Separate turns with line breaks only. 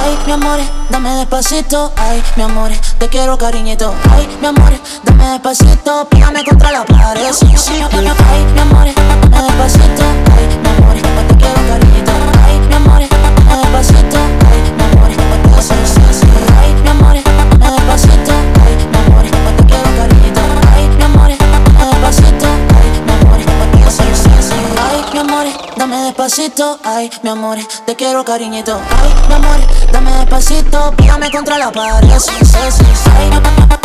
Ay, mi amor, dame despacito. Ay, mi amor, te quiero cariñito. Ay, mi amor, dame despacito. Pégame contra la pared. Sí, sí. Ay, mi amor, dame despacito. Ay, mi amor, te quiero cariñito. Ay, mi amor, dame despacito. Ay, mi amor, te sí, sí, sí. Ay, mi amor, dame despacito. Ay, mi amor, te quiero cariñito. Ay, mi amor, dame despacito. Ay, mi amor, te sí, sí, sí. Ay, mi amor, dame despacito. Ay, mi amor, te quiero cariñito. Ay, mi amor, dame despacito. Pégame contra la pared. Sí, sí, sí, sí.